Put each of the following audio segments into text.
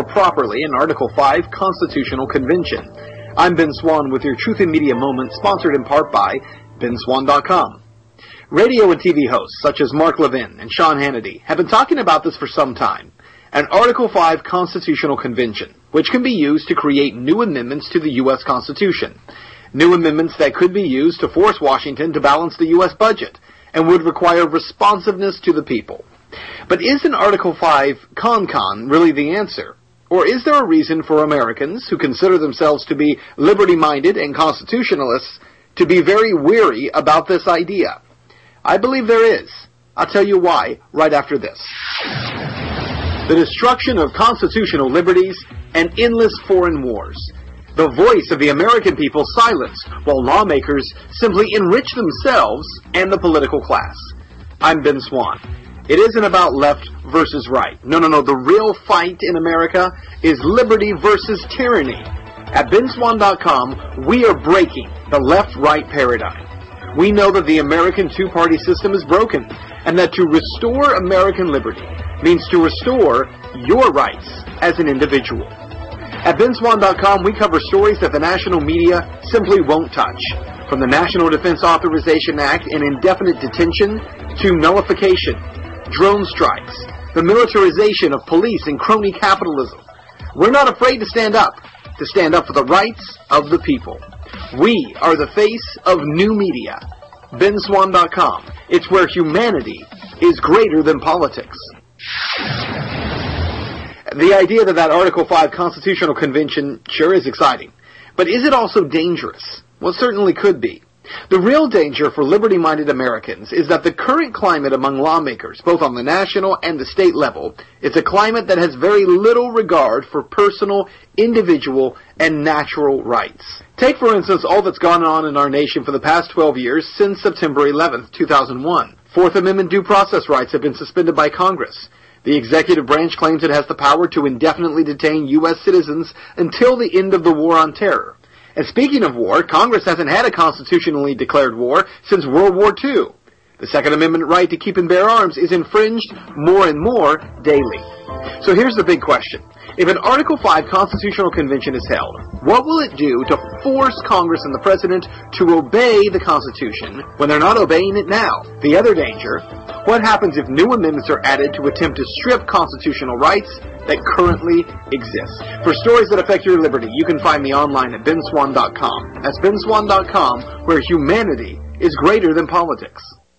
properly an Article 5 constitutional convention. I'm Ben Swan with your Truth in Media Moment, sponsored in part by BenSwan.com. Radio and TV hosts such as Mark Levin and Sean Hannity have been talking about this for some time. An Article 5 constitutional convention, which can be used to create new amendments to the U.S. Constitution. New amendments that could be used to force Washington to balance the U.S. budget and would require responsiveness to the people. But is an Article 5 con really the answer? Or is there a reason for Americans who consider themselves to be liberty-minded and constitutionalists to be very weary about this idea? I believe there is. I'll tell you why right after this. The destruction of constitutional liberties and endless foreign wars. The voice of the American people silenced while lawmakers simply enrich themselves and the political class. I'm Ben Swan. It isn't about left versus right. No. The real fight in America is liberty versus tyranny. At BenSwan.com, we are breaking the left-right paradigm. We know that the American two-party system is broken, and that to restore American liberty means to restore your rights as an individual. At BenSwan.com, we cover stories that the national media simply won't touch. From the National Defense Authorization Act and indefinite detention to nullification, drone strikes, the militarization of police and crony capitalism. We're not afraid to stand up for the rights of the people. We are the face of new media. BenSwan.com. It's where humanity is greater than politics. The idea that Article 5 Constitutional Convention sure is exciting. But is it also dangerous? Well, it certainly could be. The real danger for liberty-minded Americans is that the current climate among lawmakers, both on the national and the state level, is a climate that has very little regard for personal, individual, and natural rights. Take, for instance, all that's gone on in our nation for the past 12 years since September 11th, 2001. Fourth Amendment due process rights have been suspended by Congress. The executive branch claims it has the power to indefinitely detain U.S. citizens until the end of the war on terror. And speaking of war, Congress hasn't had a constitutionally declared war since World War II. The Second Amendment right to keep and bear arms is infringed more and more daily. So here's the big question. If an Article 5 constitutional convention is held, what will it do to force Congress and the President to obey the Constitution when they're not obeying it now? The other danger, what happens if new amendments are added to attempt to strip constitutional rights that currently exist? For stories that affect your liberty, you can find me online at BenSwan.com. That's BenSwan.com, where humanity is greater than politics.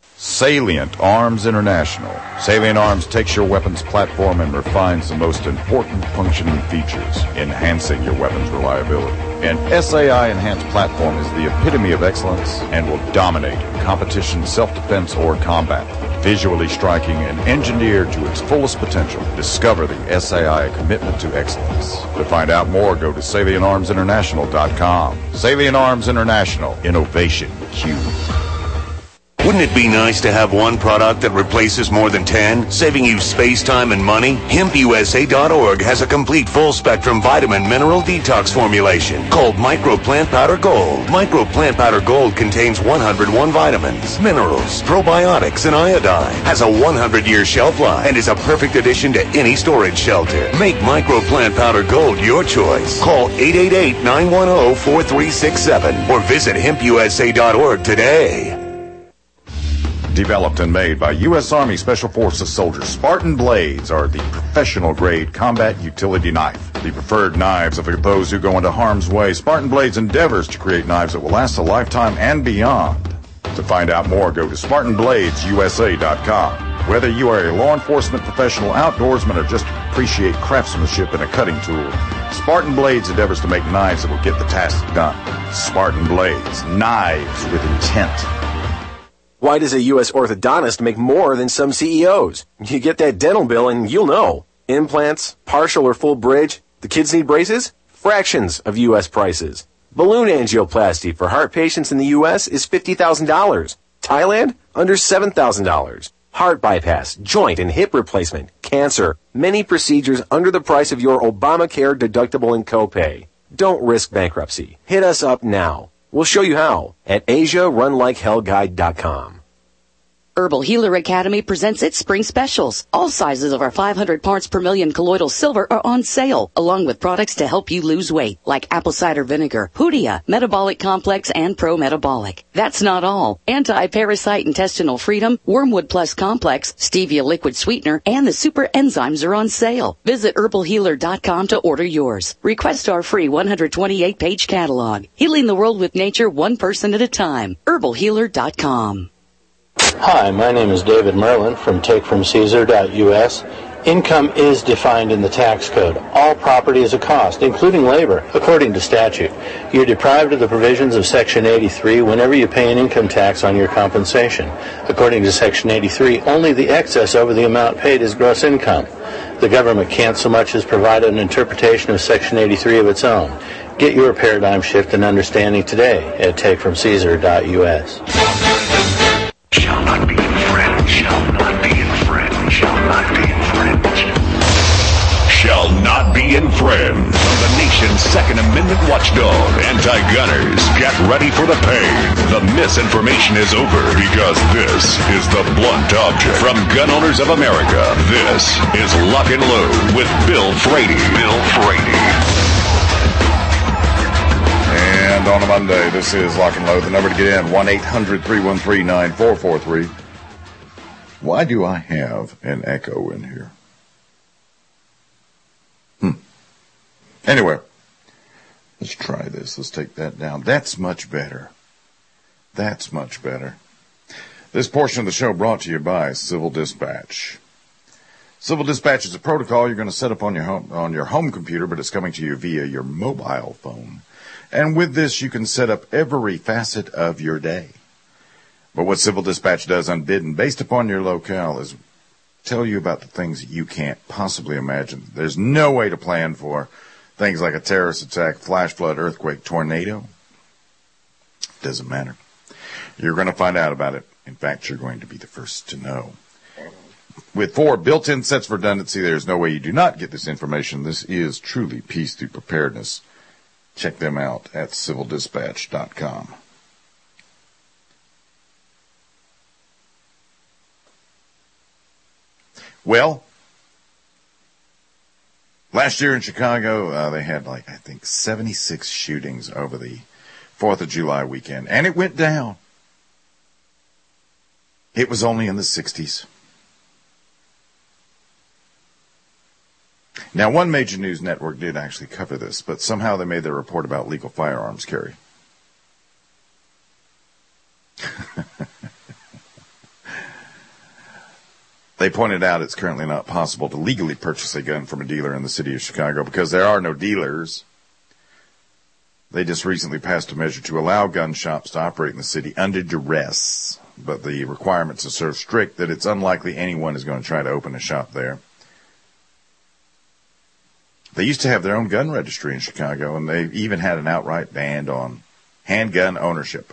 Salient Arms International. Salient Arms takes your weapons platform and refines the most important functioning features, enhancing your weapons reliability. An SAI enhanced platform is the epitome of excellence and will dominate competition, self-defense, or combat. Visually striking and engineered to its fullest potential, discover the SAI commitment to excellence. To find out more, go to SalientArmsInternational.com. Salient Arms International. Innovation Q. Wouldn't it be nice to have one product that replaces more than 10, saving you space, time, and money? HempUSA.org has a complete full-spectrum vitamin mineral detox formulation called Micro Plant Powder Gold. Micro Plant Powder Gold contains 101 vitamins, minerals, probiotics, and iodine. Has a 100-year shelf life and is a perfect addition to any storage shelter. Make Micro Plant Powder Gold your choice. Call 888-910-4367 or visit HempUSA.org today. Developed and made by U.S. Army Special Forces soldiers, Spartan Blades are the professional-grade combat utility knife. The preferred knives of those who go into harm's way. Spartan Blades endeavors to create knives that will last a lifetime and beyond. To find out more, go to SpartanBladesUSA.com. Whether you are a law enforcement professional, outdoorsman, or just appreciate craftsmanship in a cutting tool, Spartan Blades endeavors to make knives that will get the task done. Spartan Blades, knives with intent. Why does a U.S. orthodontist make more than some CEOs? You get that dental bill and you'll know. Implants, partial or full bridge, the kids need braces? Fractions of U.S. prices. Balloon angioplasty for heart patients in the U.S. is $50,000. Thailand? Under $7,000. Heart bypass, joint and hip replacement, cancer, many procedures under the price of your Obamacare deductible and copay. Don't risk bankruptcy. Hit us up now. We'll show you how at AsiaRunLikeHellGuide.com. Herbal Healer Academy presents its spring specials. All sizes of our 500 parts per million colloidal silver are on sale, along with products to help you lose weight, like apple cider vinegar, Hoodia, Metabolic Complex, and Pro Metabolic. That's not all. Anti-parasite intestinal freedom, Wormwood Plus Complex, Stevia liquid sweetener, and the super enzymes are on sale. Visit herbalhealer.com to order yours. Request our free 128-page catalog. Healing the world with nature, one person at a time. herbalhealer.com. Hi, my name is David Merlin from TakeFromCaesar.us. Income is defined in the tax code. All property is a cost, including labor, according to statute. You're deprived of the provisions of Section 83 whenever you pay an income tax on your compensation. According to Section 83, only the excess over the amount paid is gross income. The government can't so much as provide an interpretation of Section 83 of its own. Get your paradigm shift and understanding today at TakeFromCaesar.us. Shall not be infringed. Shall not be infringed. Shall not be infringed. Shall not be infringed. From the nation's Second Amendment watchdog, anti-gunners, get ready for the pain. The misinformation is over because this is the blunt object. From Gun Owners of America, this is Lock and Load with Bill Frady. Bill Frady. And on a Monday, this is Lock and Load. The number to get in, 1-800-313-9443. Why do I have an echo in here? Anyway, let's try this. Let's take that down. That's much better. That's much better. This portion of the show brought to you by Civil Dispatch. Civil Dispatch is a protocol you're going to set up on your home computer, but it's coming to you via your mobile phone. And with this, you can set up every facet of your day. But what Civil Dispatch does unbidden, based upon your locale, is tell you about the things that you can't possibly imagine. There's no way to plan for things like a terrorist attack, flash flood, earthquake, tornado. Doesn't matter. You're going to find out about it. In fact, you're going to be the first to know. With 4 built-in sets of redundancy, there's no way you do not get this information. This is truly peace through preparedness. Check them out at civildispatch.com. Well, last year in Chicago, they had I think 76 shootings over the 4th of July weekend, and it went down. It was only in the 60s. Now, one major news network did actually cover this, but somehow they made their report about legal firearms carry. They pointed out it's currently not possible to legally purchase a gun from a dealer in the city of Chicago because there are no dealers. They just recently passed a measure to allow gun shops to operate in the city under duress, but the requirements are so strict that it's unlikely anyone is going to try to open a shop there. They used to have their own gun registry in Chicago, and they even had an outright ban on handgun ownership.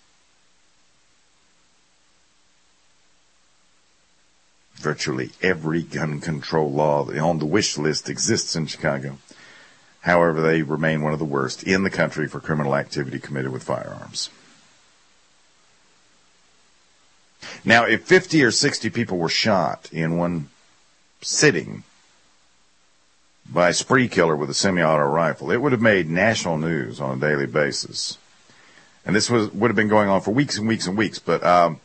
Virtually every gun control law on the wish list exists in Chicago. However, they remain one of the worst in the country for criminal activity committed with firearms. Now, if 50 or 60 people were shot in one sitting by a spree killer with a semi-auto rifle, it would have made national news on a daily basis. And this would have been going on for weeks and weeks and weeks, but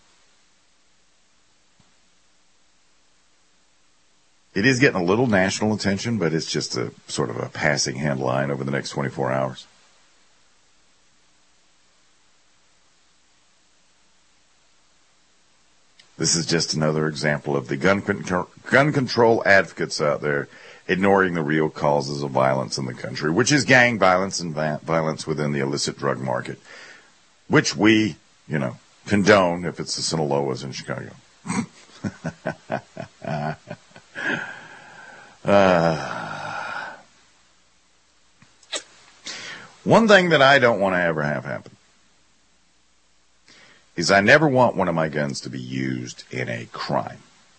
it is getting a little national attention, but it's just a sort of a passing headline over the next 24 hours. This is just another example of the gun control advocates out there ignoring the real causes of violence in the country, which is gang violence and violence within the illicit drug market, which we, condone if it's the Sinaloas in Chicago. One thing that I don't want to ever have happen is I never want one of my guns to be used in a crime.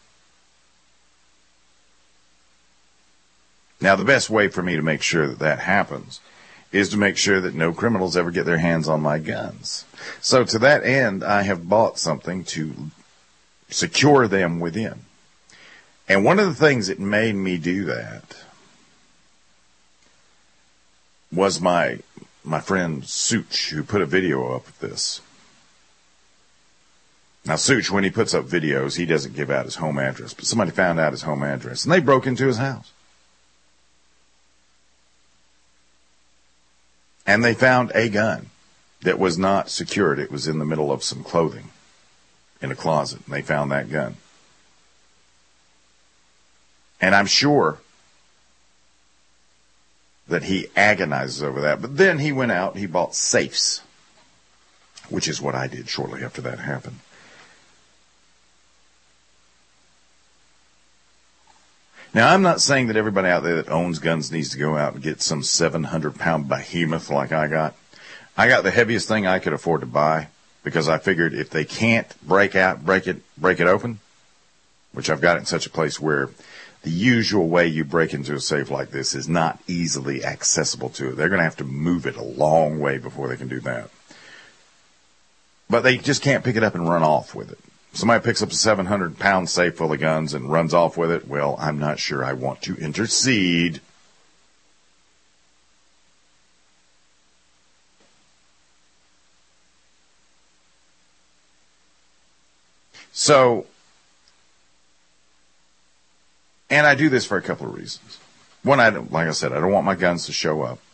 Now, the best way for me to make sure that that happens is to make sure that no criminals ever get their hands on my guns. So to that end, I have bought something to secure them within. And one of the things that made me do that was my friend Such, who put a video up of this. Now, Such, when he puts up videos, he doesn't give out his home address, but somebody found out his home address, and they broke into his house. And they found a gun that was not secured. It was in the middle of some clothing in a closet, and they found that gun. And I'm sure that he agonizes over that. But then he went out, he bought safes, which is what I did shortly after that happened. Now, I'm not saying that everybody out there that owns guns needs to go out and get some 700-pound behemoth like I got. I got the heaviest thing I could afford to buy because I figured if they can't break it open, which I've got it in such a place where the usual way you break into a safe like this is not easily accessible to it. They're going to have to move it a long way before they can do that. But they just can't pick it up and run off with it. Somebody picks up a 700-pound safe full of guns and runs off with it. Well, I'm not sure I want to intercede. So, and I do this for a couple of reasons. One, like I said, I don't want my guns to show up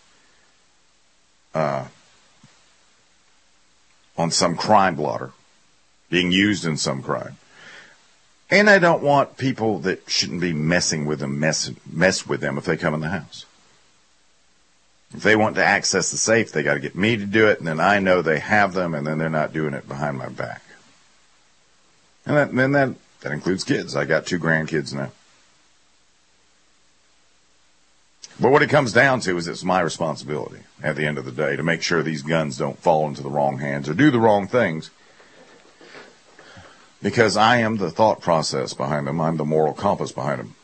on some crime blotter, being used in some crime. And I don't want people that shouldn't be messing with them, mess with them if they come in the house. If they want to access the safe, they got to get me to do it, and then I know they have them, and then they're not doing it behind my back. And that includes kids. I got 2 grandkids now. But what it comes down to is it's my responsibility at the end of the day to make sure these guns don't fall into the wrong hands or do the wrong things. Because I am the thought process behind them. I'm the moral compass behind them.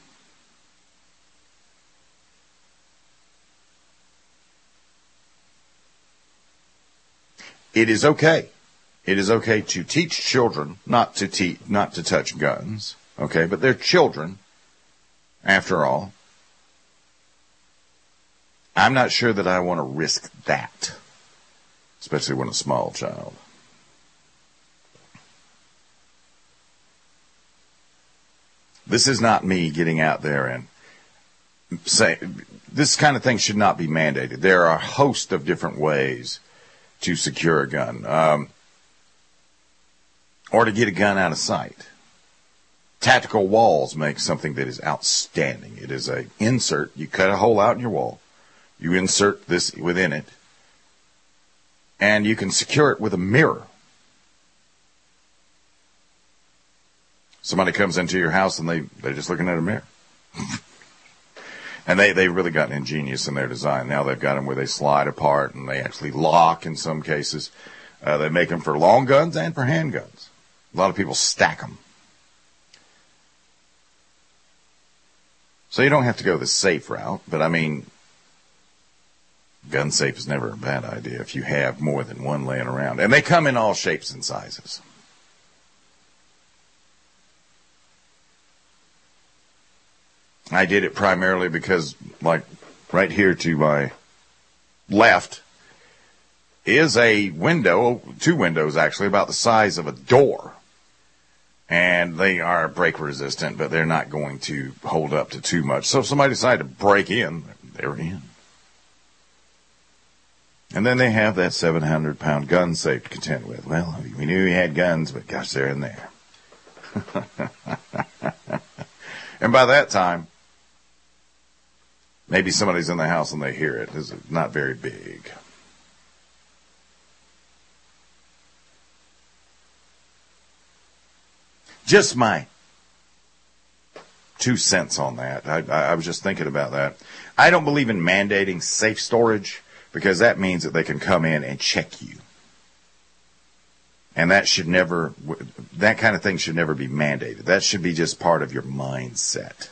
It is okay. It is okay to teach children not to touch guns. Okay, but they're children, after all. I'm not sure that I want to risk that, especially when a small child. This is not me getting out there and saying this kind of thing should not be mandated. There are a host of different ways to secure a gun, or to get a gun out of sight. Tactical Walls make something that is outstanding. It is an insert. You cut a hole out in your wall. You insert this within it, and you can secure it with a mirror. Somebody comes into your house and they're just looking at a mirror. And they've really gotten ingenious in their design. Now they've got them where they slide apart and they actually lock in some cases. They make them for long guns and for handguns. A lot of people stack them. So you don't have to go the safe route, but I mean, gun safe is never a bad idea if you have more than one laying around. And they come in all shapes and sizes. I did it primarily because, like, right here to my left is a window, 2 windows actually, about the size of a door. And they are break resistant, but they're not going to hold up to too much. So if somebody decided to break in, they're in. And then they have that 700-pound gun safe to contend with. Well, we knew he had guns, but gosh, they're in there. And by that time, maybe somebody's in the house and they hear it. It's not very big. Just my 2 cents on that. I was just thinking about that. I don't believe in mandating safe storage because that means that they can come in and check you. And that kind of thing should never be mandated. That should be just part of your mindset.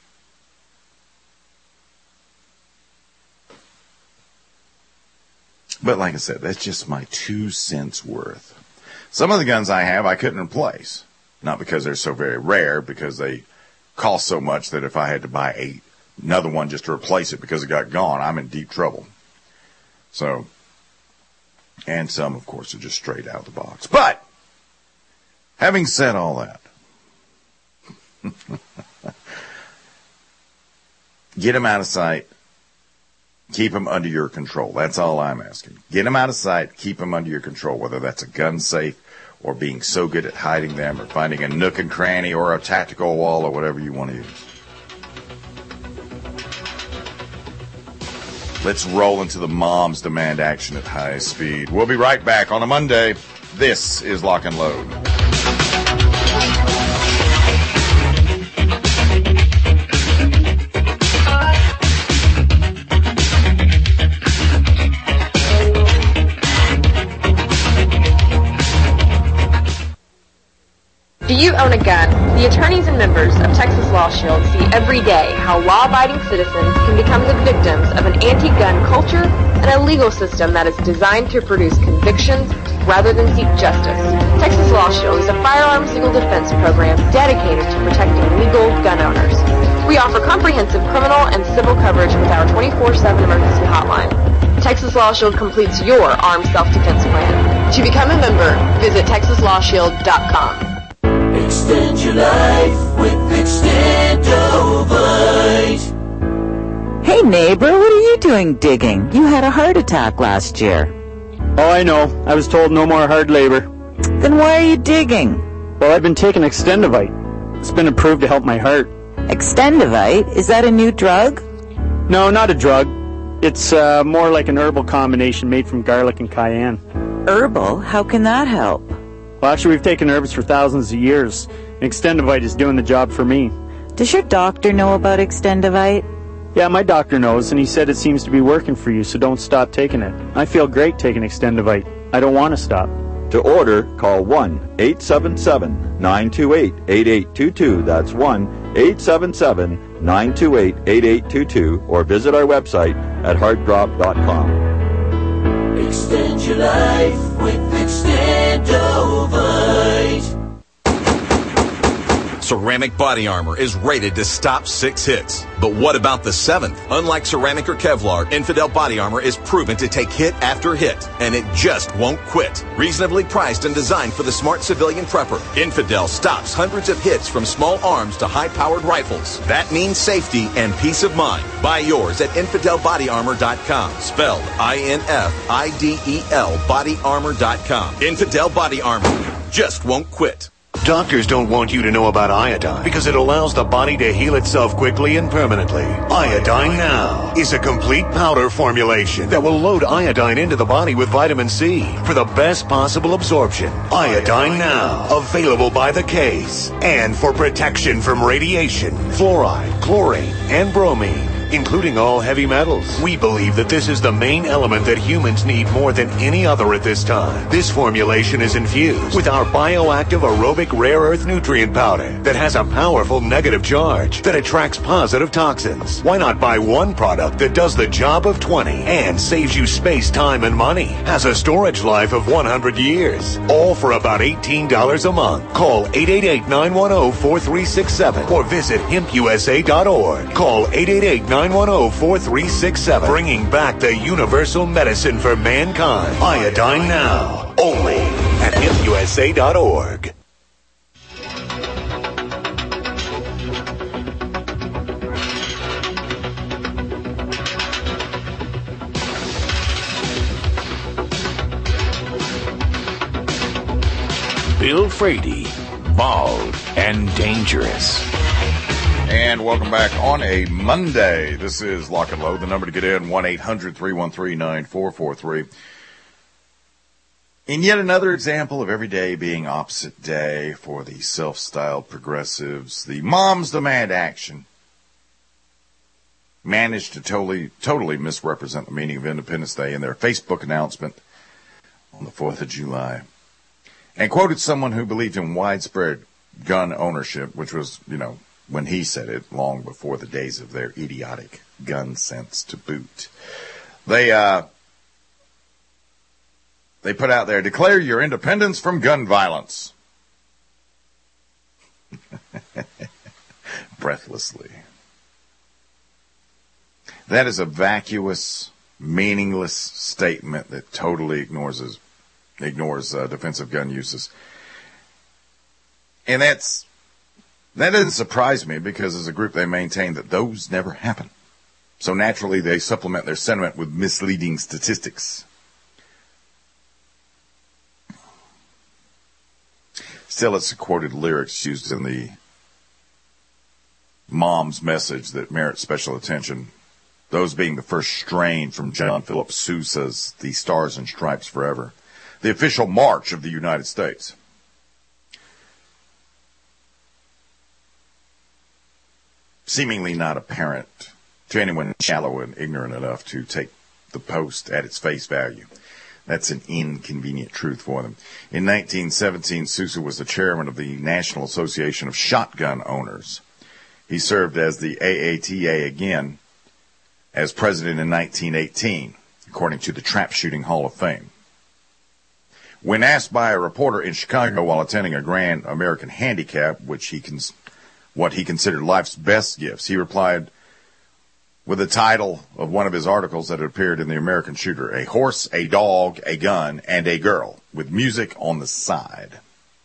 But like I said, that's just my 2 cents worth. Some of the guns I have, I couldn't replace. Not because they're so very rare, because they cost so much that if I had to buy another one just to replace it because it got gone, I'm in deep trouble. So, and some, of course, are just straight out of the box. But, having said all that, get them out of sight. Keep them under your control. That's all I'm asking. Get them out of sight. Keep them under your control, whether that's a gun safe or being so good at hiding them or finding a nook and cranny or a tactical wall or whatever you want to use. Let's roll into the moms demand action at high speed. We'll be right back on a Monday. This is Lock and Load. Do you own a gun? The attorneys and members of Texas Law Shield see every day how law-abiding citizens can become the victims of an anti-gun culture and a legal system that is designed to produce convictions rather than seek justice. Texas Law Shield is a firearms legal defense program dedicated to protecting legal gun owners. We offer comprehensive criminal and civil coverage with our 24/7 emergency hotline. Texas Law Shield completes your armed self-defense plan. To become a member, visit TexasLawShield.com. Extend your life with Extendovite. Hey neighbor, what are you doing digging? You had a heart attack last year. Oh, I know. I was told no more hard labor. Then why are you digging? Well, I've been taking Extendovite. It's been approved to help my heart. Extendovite? Is that a new drug? No, not a drug. It's more like an herbal combination made from garlic and cayenne. Herbal? How can that help? Well, actually, we've taken herbs for thousands of years. And Extendovite is doing the job for me. Does your doctor know about Extendovite? Yeah, my doctor knows, and he said it seems to be working for you, so don't stop taking it. I feel great taking Extendovite. I don't want to stop. To order, call 1-877-928-8822. That's 1-877-928-8822. Or visit our website at heartdrop.com. Extend your life with Extendovite. Ceramic Body Armor is rated to stop 6 hits. But what about the 7th? Unlike ceramic or Kevlar, Infidel Body Armor is proven to take hit after hit, and it just won't quit. Reasonably priced and designed for the smart civilian prepper, Infidel stops hundreds of hits from small arms to high-powered rifles. That means safety and peace of mind. Buy yours at InfidelBodyArmor.com. Spelled INFIDEL BodyArmor.com. Infidel Body Armor just won't quit. Doctors don't want you to know about iodine because it allows the body to heal itself quickly and permanently. Iodine Now is a complete powder formulation that will load iodine into the body with vitamin C for the best possible absorption. Iodine Now, available by the case and for protection from radiation, fluoride, chlorine, and bromine, including all heavy metals. We believe that this is the main element that humans need more than any other at this time. This formulation is infused with our bioactive aerobic rare earth nutrient powder that has a powerful negative charge that attracts positive toxins. Why not buy one product that does the job of 20 and saves you space, time, and money? Has a storage life of 100 years. All for about $18 a month. Call 888-910-4367 or visit hempusa.org. Call 888-910-4367. Bringing back the universal medicine for mankind. Iodine Now. Only at hempusa.org. Bill Frady, bald and dangerous. And welcome back on a Monday. This is Lock and Load. The number to get in, 1-800-313-9443. In yet another example of every day being opposite day for the self-styled progressives, the moms demand action managed to totally misrepresent the meaning of Independence Day in their Facebook announcement on the 4th of July. And quoted someone who believed in widespread gun ownership, which was, when he said it, long before the days of their idiotic gun sense to boot. They put out there, declare your independence from gun violence. breathlessly. That is a vacuous, meaningless statement that totally ignores defensive gun uses. And that doesn't surprise me, because as a group they maintain that those never happen. So naturally they supplement their sentiment with misleading statistics. Still, it's the quoted lyrics used in the mom's message that merit special attention. Those being the first strain from John Philip Sousa's The Stars and Stripes Forever, the official march of the United States. Seemingly not apparent to anyone shallow and ignorant enough to take the post at its face value. That's an inconvenient truth for them. In 1917, Sousa was the chairman of the National Association of Shotgun Owners. He served as the AATA again as president in 1918, according to the Trap Shooting Hall of Fame. When asked by a reporter in Chicago while attending a Grand American Handicap, what he considered life's best gifts, he replied with the title of one of his articles that had appeared in the American Shooter: "A Horse, a Dog, a Gun, and a Girl, with music on the side."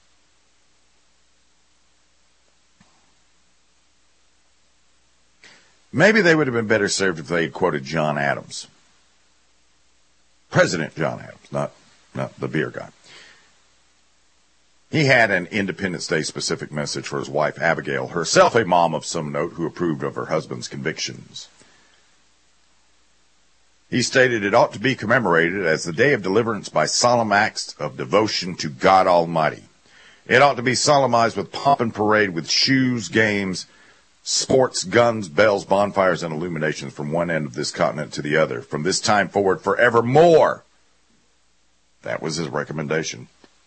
Maybe they would have been better served if they had quoted John Adams. President John Adams, not the beer guy. He had an Independence Day specific message for his wife Abigail, herself a mom of some note who approved of her husband's convictions. He stated it ought to be commemorated as the day of deliverance by solemn acts of devotion to God Almighty. It ought to be solemnized with pomp and parade, with shoes, games, sports, guns, bells, bonfires, and illuminations from one end of this continent to the other, from this time forward forevermore. That was his recommendation.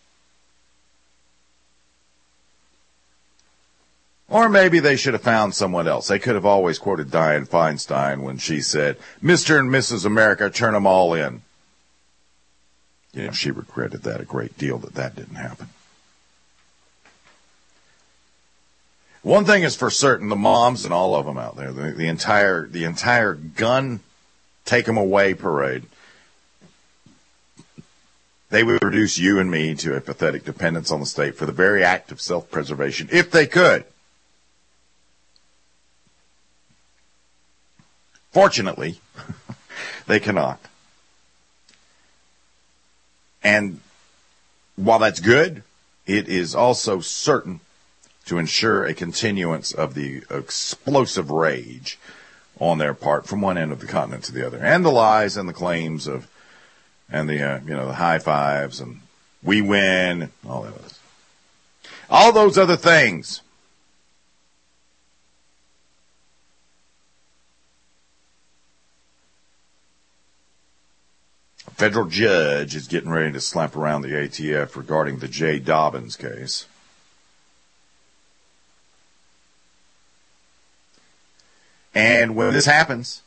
Or maybe they should have found someone else. They could have always quoted Dianne Feinstein when she said, "Mr. and Mrs. America, turn them all in." You know, she regretted that a great deal, that didn't happen. One thing is for certain, the moms and all of them out there, the entire gun take them away parade, they would reduce you and me to a pathetic dependence on the state for the very act of self-preservation, if they could. Fortunately, they cannot. And while that's good, it is also certain to ensure a continuance of the explosive rage on their part from one end of the continent to the other, and the lies and the claims of, and the the high fives and we win, and all those other things. A federal judge is getting ready to slap around the ATF regarding the J. Dobbins case. And when this happens,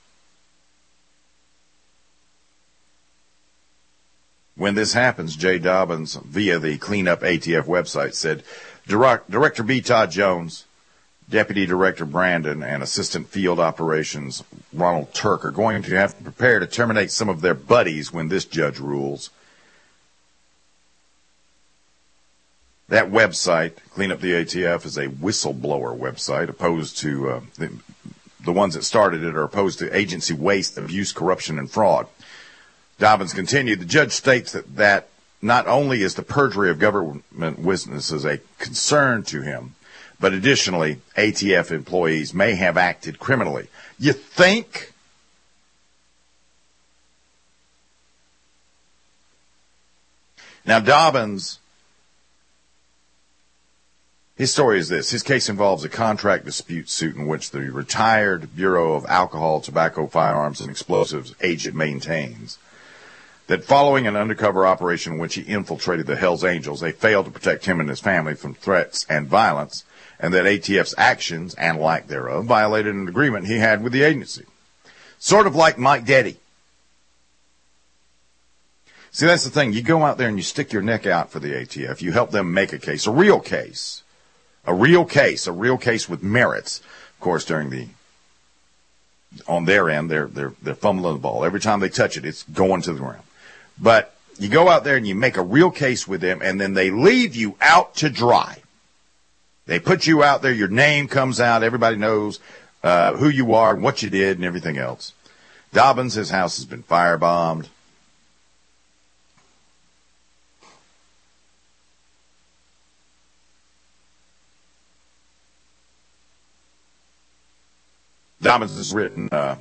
J. Dobbins, via the Cleanup ATF website, said, Director B. Todd Jones, Deputy Director Brandon, and Assistant Field Operations Ronald Turk are going to have to prepare to terminate some of their buddies when this judge rules. That website, Cleanup the ATF, is a whistleblower website, opposed to the ones that started it are opposed to agency waste, abuse, corruption, and fraud. Dobbins continued, the judge states that not only is the perjury of government witnesses a concern to him, but additionally, ATF employees may have acted criminally. You think? Now, Dobbins, his story is this. His case involves a contract dispute suit in which the retired Bureau of Alcohol, Tobacco, Firearms, and Explosives agent maintains that following an undercover operation in which he infiltrated the Hells Angels, they failed to protect him and his family from threats and violence, and that ATF's actions, and lack thereof, violated an agreement he had with the agency. Sort of like Mike Deddy. See, that's the thing. You go out there and you stick your neck out for the ATF. You help them make a case, a real case, a real case with merits. Of course, on their end, they're fumbling the ball. Every time they touch it, it's going to the ground. But you go out there and you make a real case with them, and then they leave you out to dry. They put you out there, your name comes out, everybody knows who you are, what you did, and everything else. Dobbins, his house has been firebombed. Dobbins has written a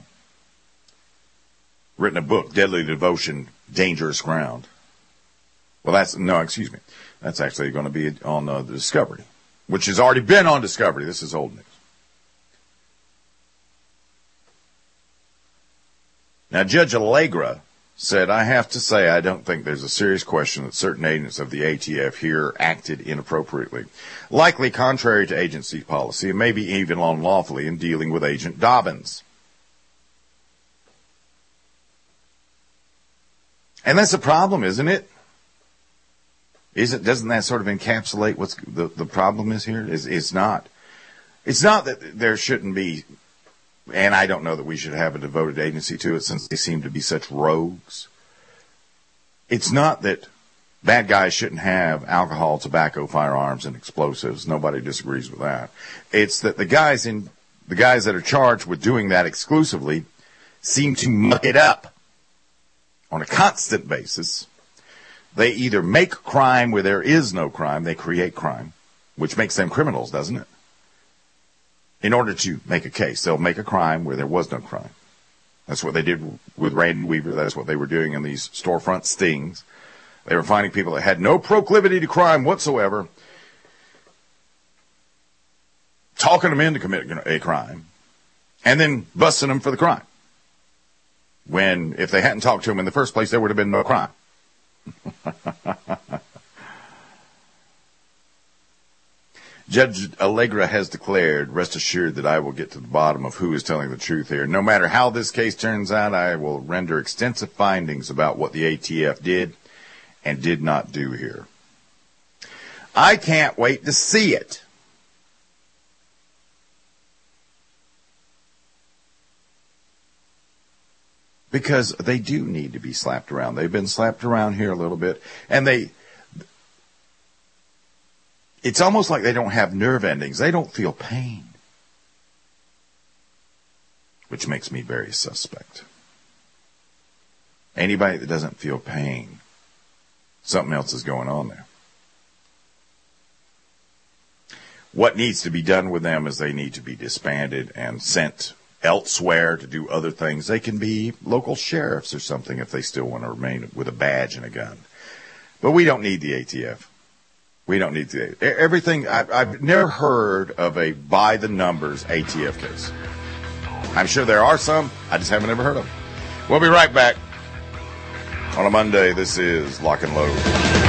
book, Deadly Devotion, Dangerous Ground. Well, that's actually going to be on the Discovery, which has already been on Discovery. This is old news. Now, Judge Allegra said, I have to say I don't think there's a serious question that certain agents of the ATF here acted inappropriately, likely contrary to agency policy, and maybe even unlawfully in dealing with Agent Dobbins. And that's a problem, isn't it? Doesn't that sort of encapsulate what's the problem is here? It's not that there shouldn't be, and I don't know that we should have a devoted agency to it since they seem to be such rogues. It's not that bad guys shouldn't have alcohol, tobacco, firearms, and explosives. Nobody disagrees with that. It's that the guys that are charged with doing that exclusively seem to muck it up on a constant basis. They either make crime where there is no crime, they create crime, which makes them criminals, doesn't it? In order to make a case, they'll make a crime where there was no crime. That's what they did with Randy Weaver. That's what they were doing in these storefront stings. They were finding people that had no proclivity to crime whatsoever, talking them into committing a crime, and then busting them for the crime. When, if they hadn't talked to them in the first place, there would have been no crime. Judge Allegra has declared, rest assured that I will get to the bottom of who is telling the truth here. No matter how this case turns out, I will render extensive findings about what the ATF did and did not do here. I can't wait to see it. Because they do need to be slapped around. They've been slapped around here a little bit, and it's almost like they don't have nerve endings. They don't feel pain, which makes me very suspect. Anybody that doesn't feel pain, something else is going on there. What needs to be done with them is they need to be disbanded and sent elsewhere to do other things. They can be local sheriffs or something if they still want to remain with a badge and a gun. But we don't need the ATF. We don't need everything. I've never heard of a by-the-numbers ATF case. I'm sure there are some. I just haven't ever heard of them. We'll be right back on a Monday. This is Lock and Load.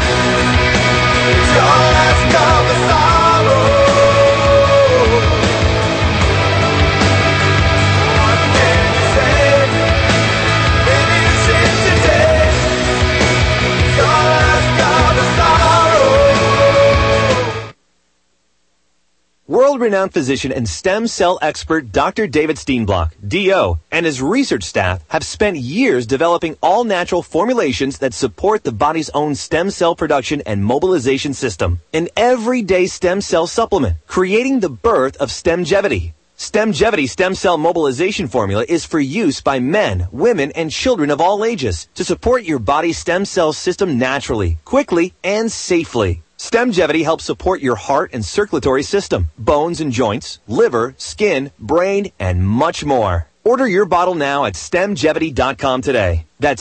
World-renowned physician and stem cell expert Dr. David Steenblock, D.O., and his research staff have spent years developing all-natural formulations that support the body's own stem cell production and mobilization system. An everyday stem cell supplement, creating the birth of Stemgevity. Stemgevity stem cell mobilization formula is for use by men, women, and children of all ages to support your body's stem cell system naturally, quickly, and safely. Stemgevity helps support your heart and circulatory system, bones and joints, liver, skin, brain, and much more. Order your bottle now at Stemgevity.com today. That's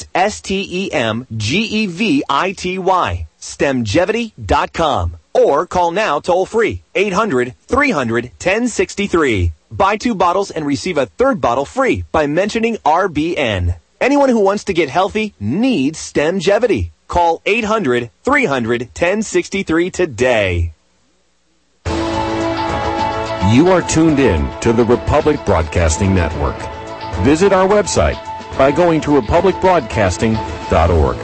STEMGEVITY. Stemgevity.com. Or call now toll free, 800-300-1063. Buy 2 bottles and receive a 3rd bottle free by mentioning RBN. Anyone who wants to get healthy needs Stemgevity. Call 800-300-1063 today. You are tuned in to the Republic Broadcasting Network. Visit our website by going to republicbroadcasting.org.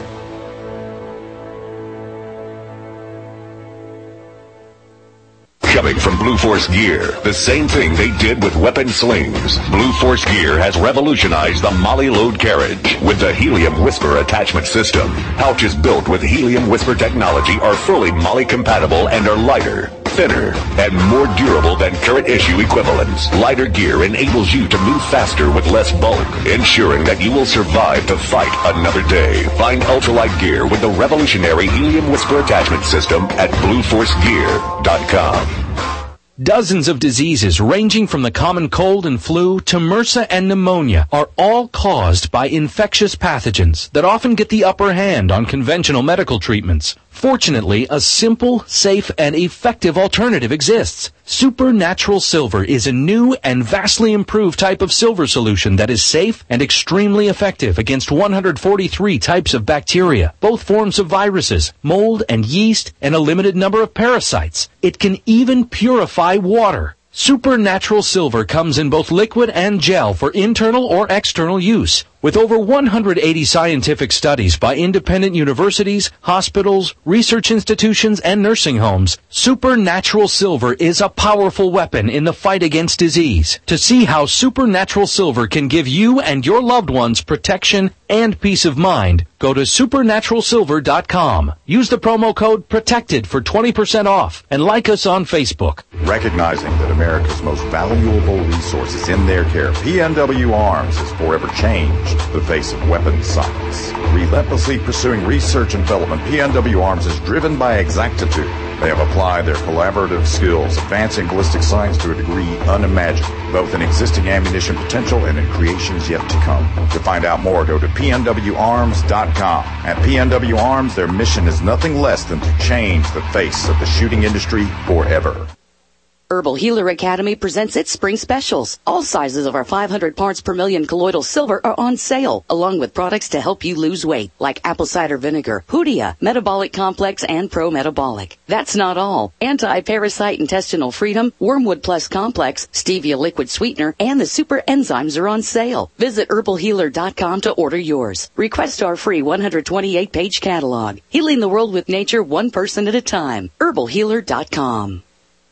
coming from Blue Force Gear. The same thing they did with weapon slings. Blue Force Gear has revolutionized the Molly load carriage with the Helium Whisper attachment system. Pouches built with Helium Whisper technology are fully Molly compatible and are lighter, thinner, and more durable than current issue equivalents. Lighter gear enables you to move faster with less bulk, ensuring that you will survive to fight another day. Find ultralight gear with the revolutionary Helium Whisper attachment system at BlueForceGear.com. Dozens of diseases ranging from the common cold and flu to MRSA and pneumonia are all caused by infectious pathogens that often get the upper hand on conventional medical treatments. Fortunately, a simple, safe, and effective alternative exists. Supernatural Silver is a new and vastly improved type of silver solution that is safe and extremely effective against 143 types of bacteria, both forms of viruses, mold and yeast, and a limited number of parasites. It can even purify water. Supernatural Silver comes in both liquid and gel for internal or external use. With over 180 scientific studies by independent universities, hospitals, research institutions, and nursing homes, Supernatural Silver is a powerful weapon in the fight against disease. To see how Supernatural Silver can give you and your loved ones protection and peace of mind, go to supernaturalsilver.com. Use the promo code PROTECTED for 20% off and like us on Facebook. Recognizing that America's most valuable resource is in their care, PNW Arms has forever changed the face of weapons science. Relentlessly pursuing research and development, PNW Arms is driven by exactitude. They have applied their collaborative skills, advancing ballistic science to a degree unimagined, both in existing ammunition potential and in creations yet to come. To find out more, go to pnwarms.com. At PNW Arms, their mission is nothing less than to change the face of the shooting industry forever. Herbal Healer Academy presents its spring specials. All sizes of our 500 parts per million colloidal silver are on sale, along with products to help you lose weight, like apple cider vinegar, Hoodia, Metabolic Complex, and Pro Metabolic. That's not all. Anti-Parasite Intestinal Freedom, Wormwood Plus Complex, Stevia Liquid Sweetener, and the Super Enzymes are on sale. Visit herbalhealer.com to order yours. Request our free 128-page catalog. Healing the world with nature, one person at a time. herbalhealer.com.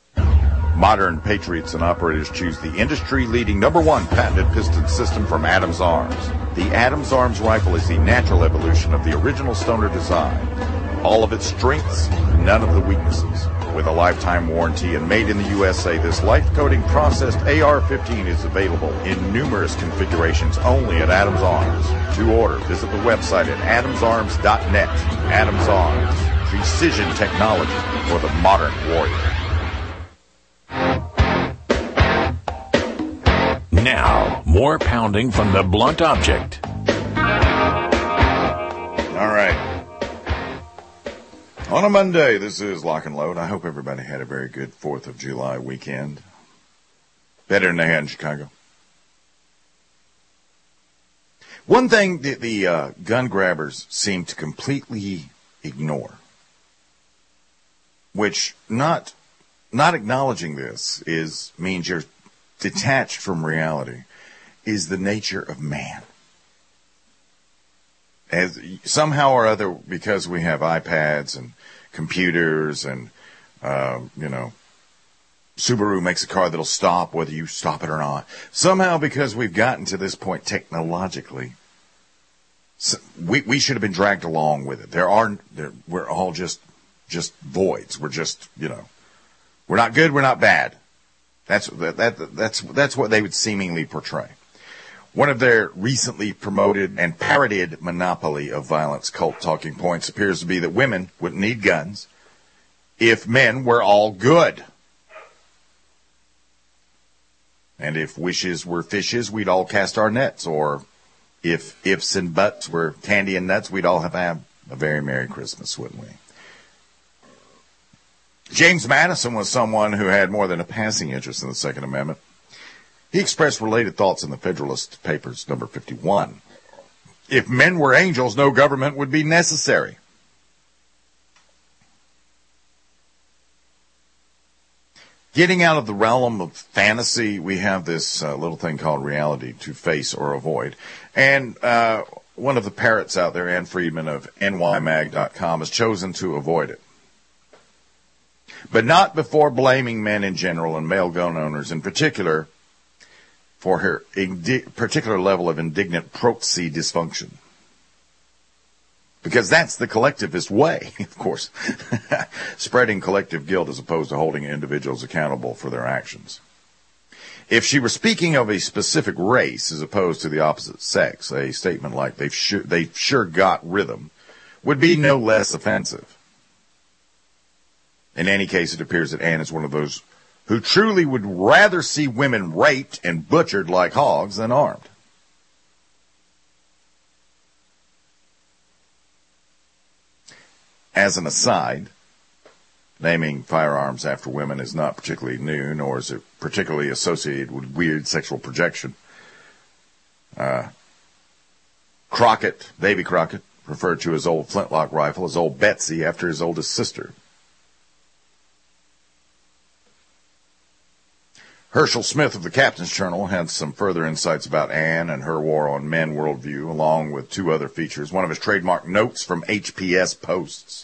Modern patriots and operators choose the industry-leading #1 patented piston system from Adams Arms. The Adams Arms rifle is the natural evolution of the original Stoner design. All of its strengths, none of the weaknesses. With a lifetime warranty and made in the USA, this life-coating processed AR-15 is available in numerous configurations only at Adams Arms. To order, visit the website at adamsarms.net. Adams Arms, precision technology for the modern warrior. Now, more pounding from the blunt object. All right. On a Monday, this is Lock and Load. I hope everybody had a very good 4th of July weekend. Better than they had in Chicago. One thing that the gun grabbers seem to completely ignore, which not acknowledging this means you're detached from reality, is the nature of man. As somehow or other, because we have iPads and computers and, Subaru makes a car that'll stop whether you stop it or not. Somehow, because we've gotten to this point technologically, we should have been dragged along with it. We're all just voids. We're just, we're not good, we're not bad. That's what they would seemingly portray. One of their recently promoted and parodied monopoly of violence cult talking points appears to be that women wouldn't need guns if men were all good. And if wishes were fishes, we'd all cast our nets. Or if ifs and buts were candy and nuts, we'd all have a very Merry Christmas, wouldn't we? James Madison was someone who had more than a passing interest in the Second Amendment. He expressed related thoughts in the Federalist Papers, number 51. If men were angels, no government would be necessary. Getting out of the realm of fantasy, we have this little thing called reality to face or avoid. And one of the parrots out there, Ann Friedman of nymag.com, has chosen to avoid it. but not before blaming men in general and male gun owners in particular for her particular level of indignant proxy dysfunction. Because that's the collectivist way, of course, spreading collective guilt as opposed to holding individuals accountable for their actions. If she were speaking of a specific race as opposed to the opposite sex, a statement like they've sure got rhythm would be no less offensive. In any case, it appears that Ann is one of those who truly would rather see women raped and butchered like hogs than armed. As an aside, naming firearms after women is not particularly new, nor is it particularly associated with weird sexual projection. Crockett, Davy Crockett, referred to his old flintlock rifle as Old Betsy after his oldest sister. Herschel Smith of the Captain's Journal had some further insights about Ann and her war on men worldview, along with two other features. One of his trademark notes from HPS Posts.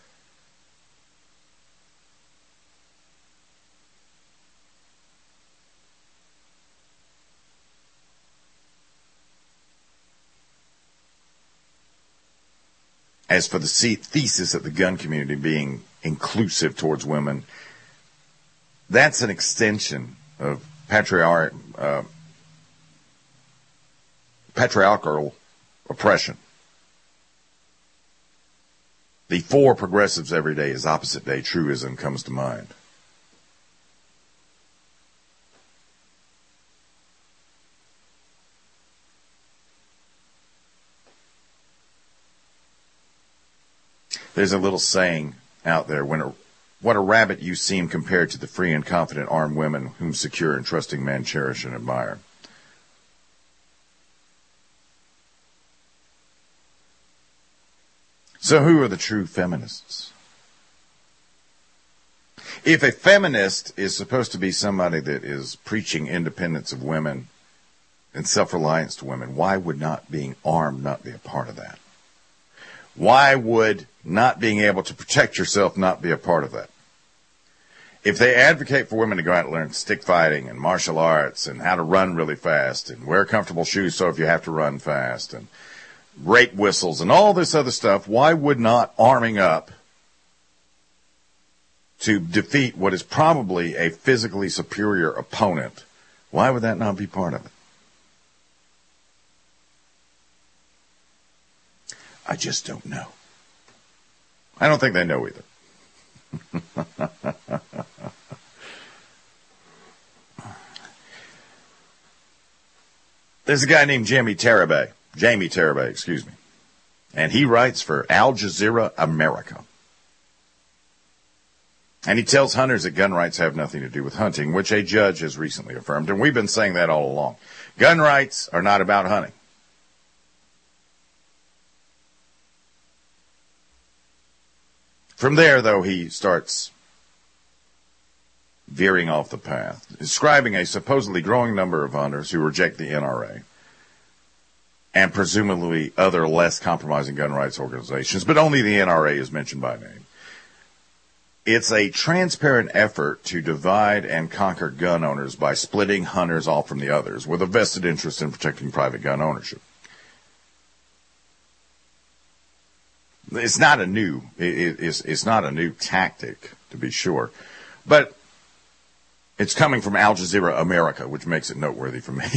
As for the thesis of the gun community being inclusive towards women, that's an extension of patriarchal oppression. The four progressives every day is opposite day truism comes to mind. There's a little saying out there, what a rabbit you seem compared to the free and confident armed women whom secure and trusting men cherish and admire. So who are the true feminists? If a feminist is supposed to be somebody that is preaching independence of women and self-reliance to women, why would not being armed not be a part of that? Why would not being able to protect yourself not be a part of that? If they advocate for women to go out and learn stick fighting and martial arts and how to run really fast and wear comfortable shoes so if you have to run fast and rape whistles and all this other stuff, why would not arming up to defeat what is probably a physically superior opponent, why would that not be part of it? I just don't know. I don't think they know either. There's a guy named Jamie Tarabay, and he writes for Al Jazeera America. And he tells hunters that gun rights have nothing to do with hunting, which a judge has recently affirmed, and we've been saying that all along. Gun rights are not about hunting. From there, though, he starts veering off the path, describing a supposedly growing number of hunters who reject the NRA and presumably other less compromising gun rights organizations, but only the NRA is mentioned by name. It's a transparent effort to divide and conquer gun owners by splitting hunters off from the others with a vested interest in protecting private gun ownership. It's not a new tactic, to be sure, but it's coming from Al Jazeera America, which makes it noteworthy for me.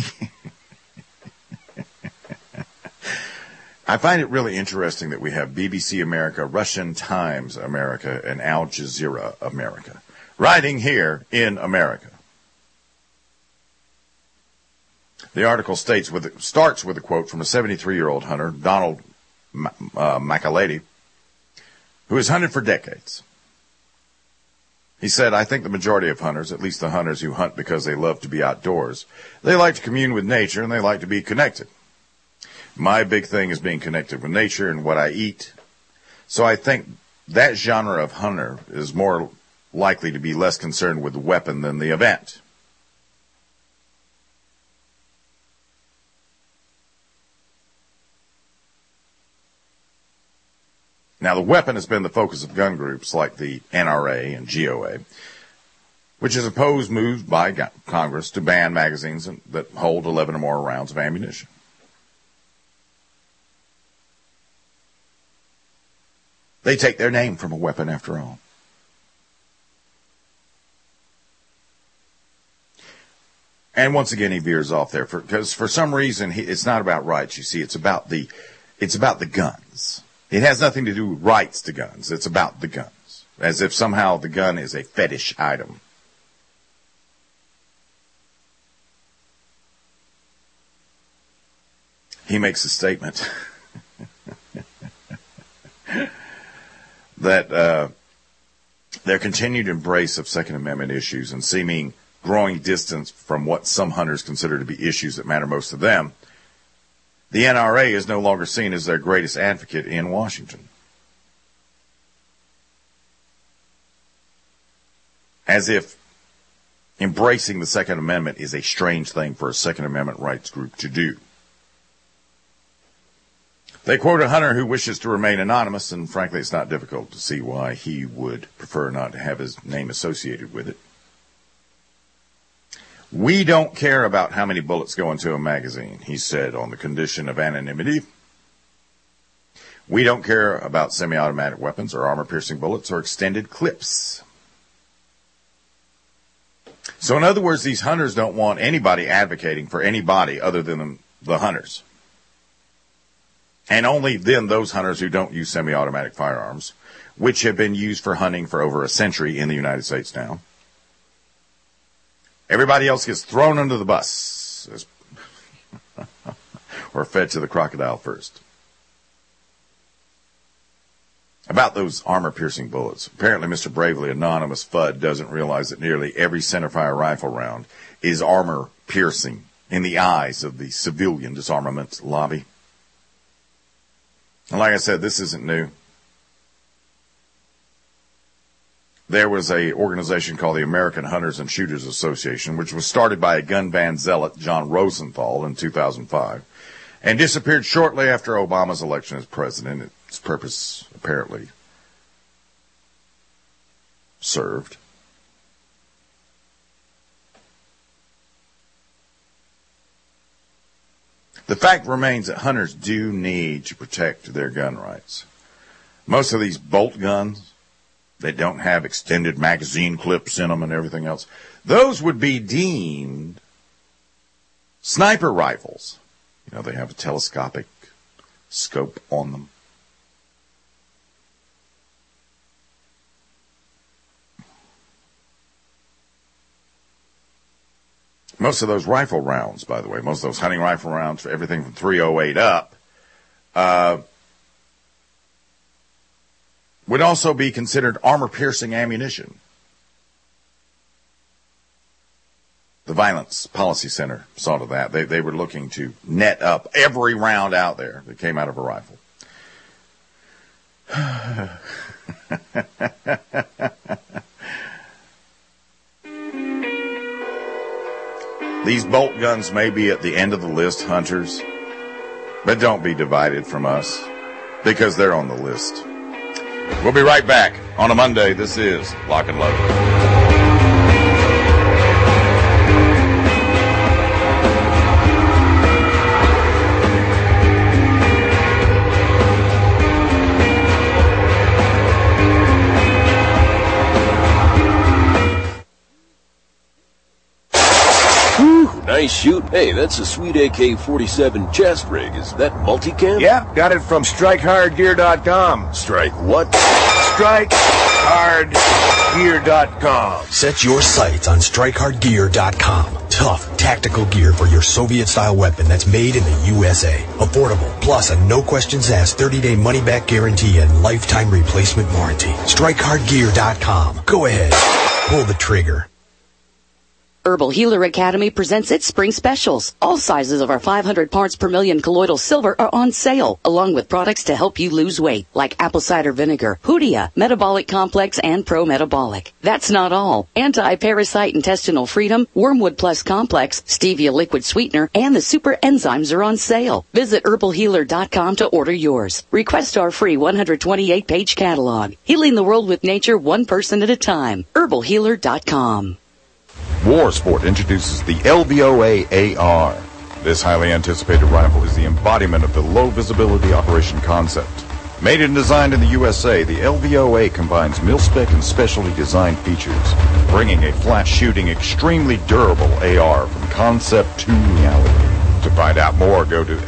I find it really interesting that we have BBC America, Russian Times America, and Al Jazeera America writing here in America. The article starts with a quote from a 73-year-old hunter, Donald McAlady, who has hunted for decades. He said, I think the majority of hunters, at least the hunters who hunt because they love to be outdoors, they like to commune with nature and they like to be connected. My big thing is being connected with nature and what I eat. So I think that genre of hunter is more likely to be less concerned with the weapon than the event. Now, the weapon has been the focus of gun groups like the NRA and GOA, which has opposed moves by Congress to ban magazines that hold 11 or more rounds of ammunition. They take their name from a weapon, after all. And once again, he veers off there because for some reason it's not about rights. You see, it's about the guns. It has nothing to do with rights to guns. It's about the guns, as if somehow the gun is a fetish item. He makes a statement that their continued embrace of Second Amendment issues and seeming growing distance from what some hunters consider to be issues that matter most to them, the NRA is no longer seen as their greatest advocate in Washington. As if embracing the Second Amendment is a strange thing for a Second Amendment rights group to do. They quote a hunter who wishes to remain anonymous, and frankly, it's not difficult to see why he would prefer not to have his name associated with it. We don't care about how many bullets go into a magazine, he said, on the condition of anonymity. We don't care about semi-automatic weapons or armor-piercing bullets or extended clips. So in other words, these hunters don't want anybody advocating for anybody other than the hunters. And only then those hunters who don't use semi-automatic firearms, which have been used for hunting for over a century in the United States now. Everybody else gets thrown under the bus or fed to the crocodile first. About those armor-piercing bullets, apparently Mr. Bravely Anonymous Fudd doesn't realize that nearly every centerfire rifle round is armor-piercing in the eyes of the civilian disarmament lobby. And like I said, this isn't new. There was an organization called the American Hunters and Shooters Association, which was started by a gun ban zealot, John Rosenthal, in 2005, and disappeared shortly after Obama's election as president. Its purpose apparently served. The fact remains that hunters do need to protect their gun rights. Most of these bolt guns, they don't have extended magazine clips in them and everything else. Those would be deemed sniper rifles. You know, they have a telescopic scope on them. Most of those rifle rounds, by the way, most of those hunting rifle rounds, for everything from .308 up, would also be considered armor-piercing ammunition. The Violence Policy Center saw to that. They were looking to net up every round out there that came out of a rifle. These bolt guns may be at the end of the list, hunters, but don't be divided from us, because they're on the list. We'll be right back on a Monday. This is Lock and Load. Nice shoot. Hey, that's a sweet AK-47 chest rig. Is that multicam? Yeah, got it from StrikeHardGear.com. Strike what? StrikeHardGear.com. Set your sights on StrikeHardGear.com. Tough, tactical gear for your Soviet-style weapon that's made in the USA. Affordable, plus a no-questions-asked 30-day money-back guarantee and lifetime replacement warranty. StrikeHardGear.com. Go ahead. Pull the trigger. Herbal Healer Academy presents its spring specials. All sizes of our 500 parts per million colloidal silver are on sale, along with products to help you lose weight, like apple cider vinegar, Hoodia, Metabolic Complex, and Pro Metabolic. That's not all. Anti-parasite intestinal freedom, Wormwood Plus Complex, Stevia liquid sweetener, and the super enzymes are on sale. Visit herbalhealer.com to order yours. Request our free 128-page catalog. Healing the world with nature, one person at a time. herbalhealer.com. Warsport introduces the LVOA AR. This highly anticipated rifle is the embodiment of the low-visibility operation concept. Made and designed in the USA, the LVOA combines mil-spec and specially designed features, bringing a flat-shooting, extremely durable AR from concept to reality. To find out more, go to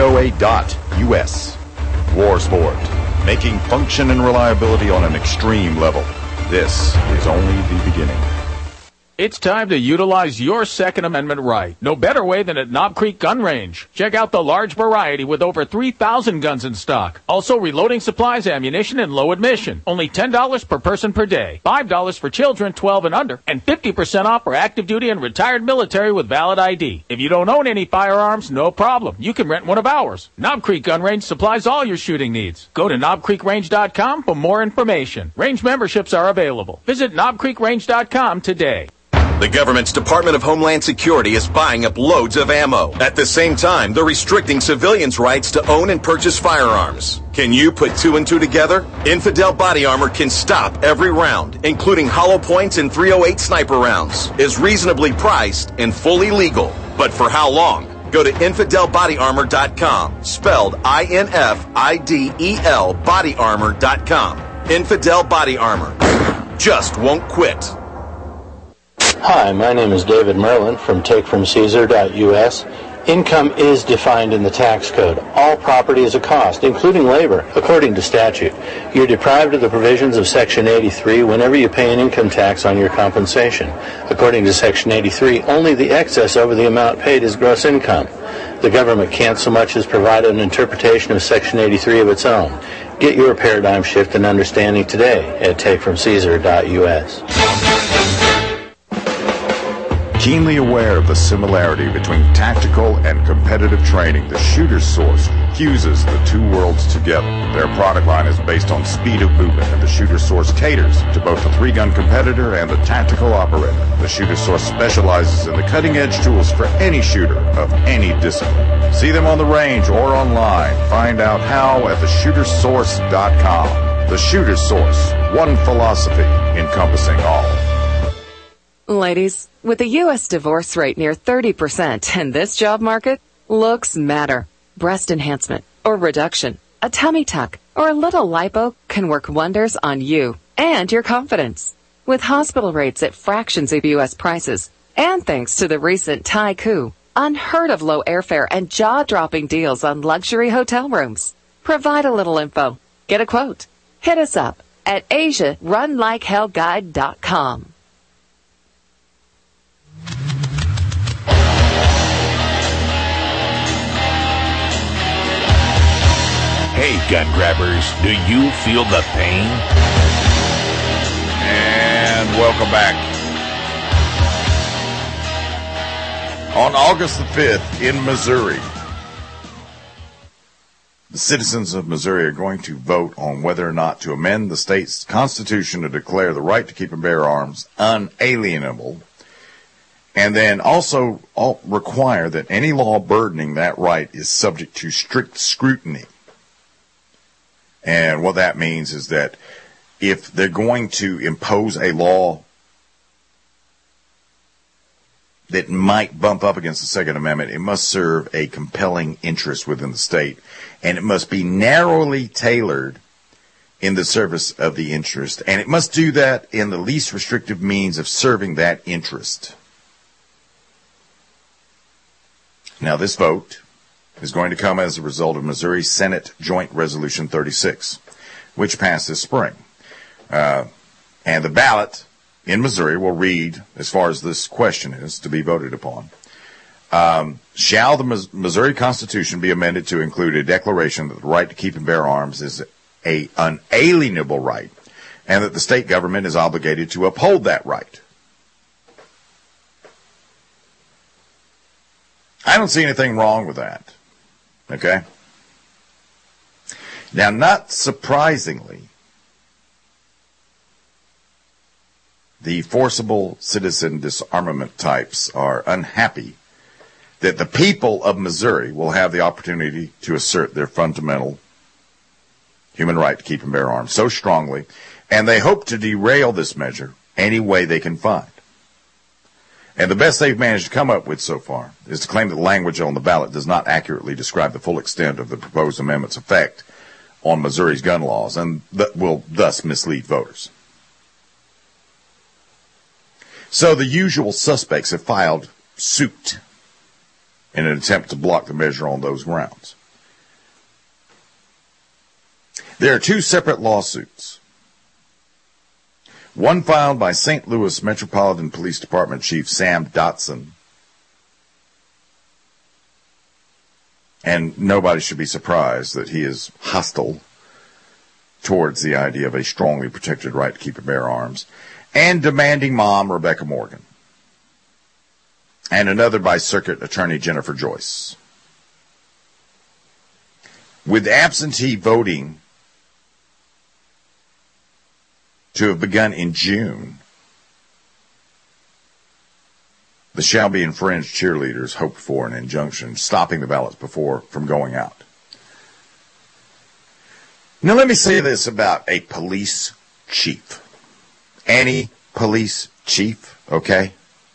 lvoa.us. Warsport, making function and reliability on an extreme level. This is only the beginning. It's time to utilize your Second Amendment right. No better way than at Knob Creek Gun Range. Check out the large variety with over 3,000 guns in stock. Also reloading supplies, ammunition, and low admission. Only $10 per person per day. $5 for children 12 and under. And 50% off for active duty and retired military with valid ID. If you don't own any firearms, no problem. You can rent one of ours. Knob Creek Gun Range supplies all your shooting needs. Go to knobcreekrange.com for more information. Range memberships are available. Visit knobcreekrange.com today. The government's Department of Homeland Security is buying up loads of ammo. At the same time, they're restricting civilians' rights to own and purchase firearms. Can you put two and two together? Infidel Body Armor can stop every round, including hollow points and .308 sniper rounds, is reasonably priced and fully legal. But for how long? Go to InfidelBodyArmor.com, spelled INFIDEL bodyarmor.com. Infidel Body Armor. Just won't quit. Hi, my name is David Merlin from TakeFromCaesar.us. Income is defined in the tax code. All property is a cost, including labor, according to statute. You're deprived of the provisions of Section 83 whenever you pay an income tax on your compensation. According to Section 83, only the excess over the amount paid is gross income. The government can't so much as provide an interpretation of Section 83 of its own. Get your paradigm shift and understanding today at TakeFromCaesar.us. Keenly aware of the similarity between tactical and competitive training, the Shooter's Source fuses the two worlds together. Their product line is based on speed of movement, and the Shooter's Source caters to both the three-gun competitor and the tactical operator. The Shooter's Source specializes in the cutting-edge tools for any shooter of any discipline. See them on the range or online. Find out how at theshootersource.com. The Shooter's Source, one philosophy encompassing all. Ladies, with the U.S. divorce rate near 30% in this job market, looks matter. Breast enhancement or reduction, a tummy tuck, or a little lipo can work wonders on you and your confidence. With hospital rates at fractions of U.S. prices, and thanks to the recent Thai coup, unheard of low airfare and jaw-dropping deals on luxury hotel rooms. Provide a little info. Get a quote. Hit us up at AsiaRunLikeHellGuide.com. Hey, gun grabbers, do you feel the pain? And welcome back. On August the 5th in Missouri, the citizens of Missouri are going to vote on whether or not to amend the state's constitution to declare the right to keep and bear arms unalienable, and then also require that any law burdening that right is subject to strict scrutiny. And what that means is that if they're going to impose a law that might bump up against the Second Amendment, it must serve a compelling interest within the state, and it must be narrowly tailored in the service of the interest, and it must do that in the least restrictive means of serving that interest. Now, this vote is going to come as a result of Missouri Senate Joint Resolution 36, which passed this spring. And the ballot in Missouri will read, as far as this question is to be voted upon, shall the Missouri Constitution be amended to include a declaration that the right to keep and bear arms is an unalienable right, and that the state government is obligated to uphold that right? I don't see anything wrong with that. Okay? Now, not surprisingly, the forcible citizen disarmament types are unhappy that the people of Missouri will have the opportunity to assert their fundamental human right to keep and bear arms so strongly, and they hope to derail this measure any way they can find. And the best they've managed to come up with so far is to claim that the language on the ballot does not accurately describe the full extent of the proposed amendment's effect on Missouri's gun laws, and that will thus mislead voters. So the usual suspects have filed suit in an attempt to block the measure on those grounds. There are two separate lawsuits. One filed by St. Louis Metropolitan Police Department Chief Sam Dotson. And nobody should be surprised that he is hostile towards the idea of a strongly protected right to keep and bear arms. And demanding mom, Rebecca Morgan. And another by Circuit Attorney Jennifer Joyce. With absentee voting to have begun in June, the shall be infringed cheerleaders hoped for an injunction stopping the ballots from going out. Now let me say this about a police chief. Any police chief, okay?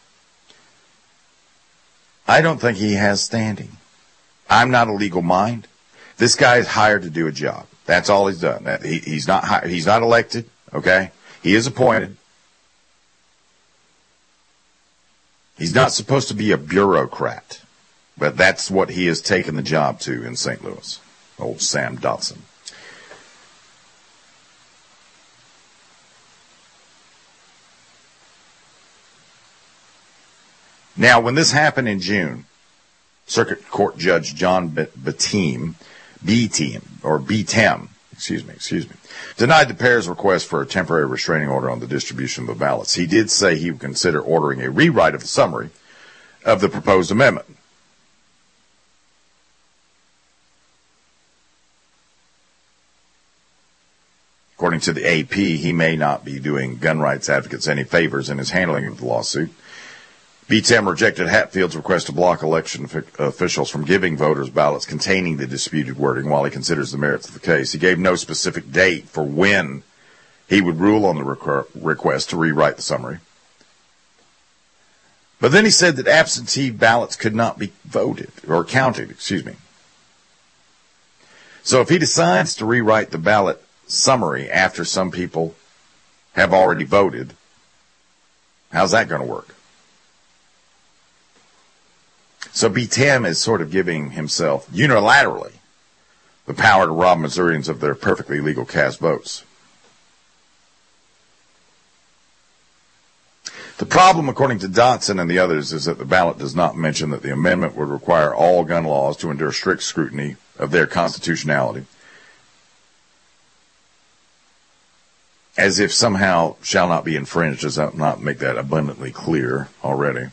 I don't think he has standing. I'm not a legal mind. This guy is hired to do a job. That's all he's done. He's not elected, okay? He is appointed. He's not supposed to be a bureaucrat, but that's what he has taken the job to in St. Louis. Old Sam Dotson. Now, when this happened in June, Circuit Court Judge John Betem, denied the pair's request for a temporary restraining order on the distribution of the ballots. He did say he would consider ordering a rewrite of the summary of the proposed amendment. According to the AP, he may not be doing gun rights advocates any favors in his handling of the lawsuit. Betem rejected Hatfield's request to block election officials from giving voters ballots containing the disputed wording while he considers the merits of the case. He gave no specific date for when he would rule on the request to rewrite the summary. But then he said that absentee ballots could not be counted. So if he decides to rewrite the ballot summary after some people have already voted, how's that going to work? So Betem is sort of giving himself unilaterally the power to rob Missourians of their perfectly legal cast votes. The problem, according to Dotson and the others, is that the ballot does not mention that the amendment would require all gun laws to endure strict scrutiny of their constitutionality, as if somehow shall not be infringed. Does that not make that abundantly clear already?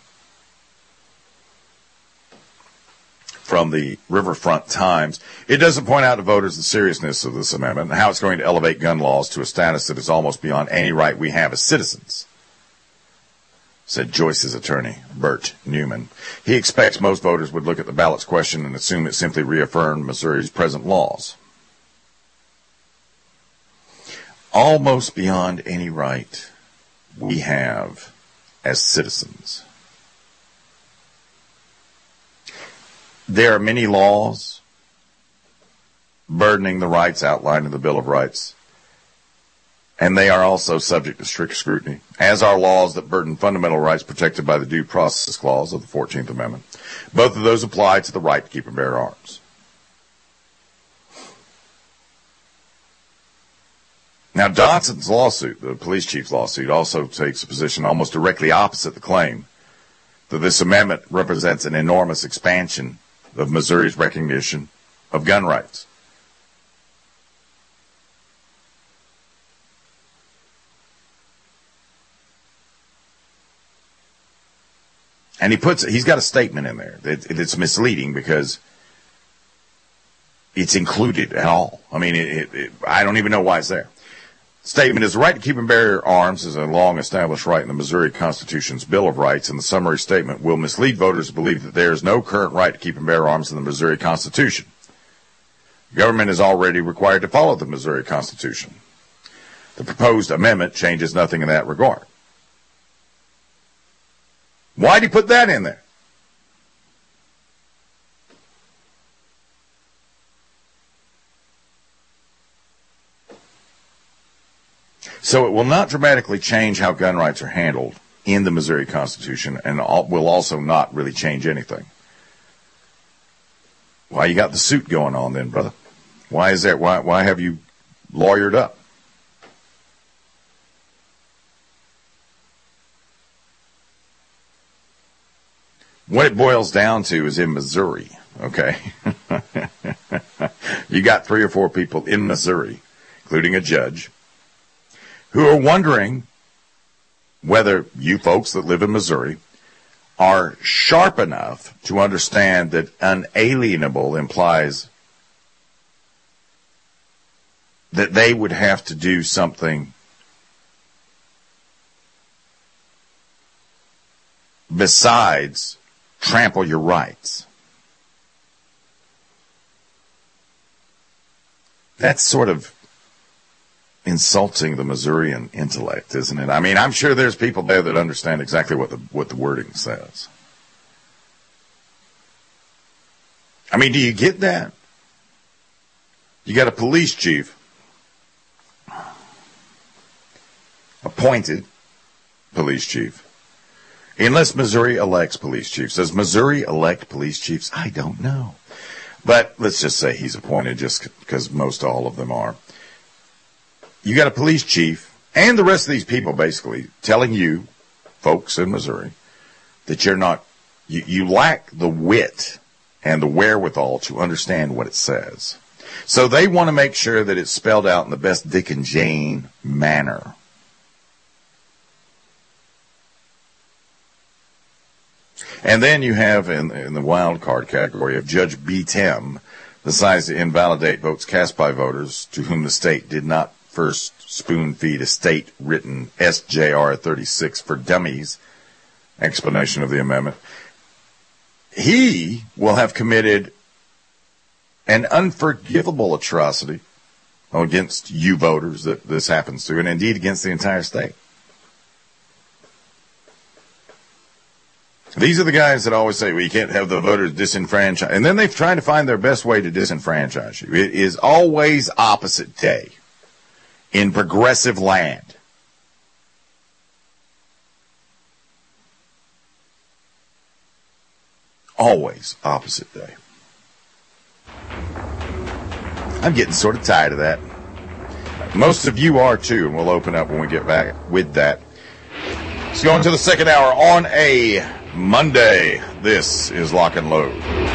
From the Riverfront Times, it doesn't point out to voters the seriousness of this amendment and how it's going to elevate gun laws to a status that is almost beyond any right we have as citizens, said Joyce's attorney, Bert Newman. He expects most voters would look at the ballot's question and assume it simply reaffirmed Missouri's present laws. Almost beyond any right we have as citizens. There are many laws burdening the rights outlined in the Bill of Rights, and they are also subject to strict scrutiny, as are laws that burden fundamental rights protected by the Due Process Clause of the 14th Amendment. Both of those apply to the right to keep and bear arms. Now, Dotson's lawsuit, the police chief's lawsuit, also takes a position almost directly opposite the claim that this amendment represents an enormous expansion of Missouri's recognition of gun rights. And he's got a statement in there that's misleading because it's included at all. I mean, I don't even know why it's there. Statement is the right to keep and bear arms is a long-established right in the Missouri Constitution's Bill of Rights, and the summary statement will mislead voters to believe that there is no current right to keep and bear arms in the Missouri Constitution. The government is already required to follow the Missouri Constitution. The proposed amendment changes nothing in that regard. Why'd he put that in there? So it will not dramatically change how gun rights are handled in the Missouri Constitution, and will also not really change anything. Why you got the suit going on then, brother? Why is that? Why have you lawyered up? What it boils down to is in Missouri, okay? You got 3 or 4 people in Missouri, including a judge, who are wondering whether you folks that live in Missouri are sharp enough to understand that unalienable implies that they would have to do something besides trample your rights. That's sort of insulting the Missourian intellect, isn't it? I mean, I'm sure there's people there that understand exactly what the wording says. I mean, do you get that? You got a police chief, appointed police chief, unless Missouri elects police chiefs. Does Missouri elect police chiefs? I don't know. But let's just say he's appointed just because most all of them are. You got a police chief and the rest of these people basically telling you, folks in Missouri, that you lack the wit and the wherewithal to understand what it says. So they want to make sure that it's spelled out in the best Dick and Jane manner. And then you have in the wild card category of Judge B. Tim decides to invalidate votes cast by voters to whom the state did not first spoon feed a state-written SJR 36 for dummies explanation of the amendment. He will have committed an unforgivable atrocity against you voters that this happens to, and indeed against the entire state. These are the guys that always say, well, you can't have the voters disenfranchised. And then they've tried to find their best way to disenfranchise you. It is always opposite day in progressive land. Always opposite day. I'm getting sort of tired of that. Most of you are too, and we'll open up when we get back with that. Let's go into the second hour on a Monday. This is Lock and Load.